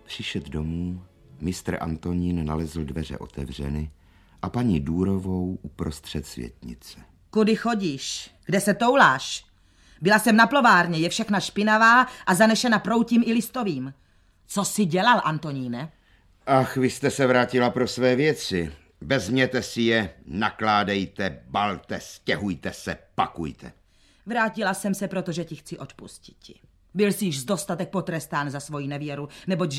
Přišet domů, mistr Antonín nalezl dveře otevřeny a paní Důrovou uprostřed světnice. Kudy chodíš? Kde se touláš? Byla jsem na plovárně, je všechna špinavá a zanešena proutím i listovým. Co jsi dělal, Antoníne? Ach, vy jste se vrátila pro své věci. Vezměte si je, nakládejte, balte, stěhujte se, pakujte. Vrátila jsem se, protože ti chci odpustit. Byl jsi již dostatek potrestán za svoji nevěru, neboť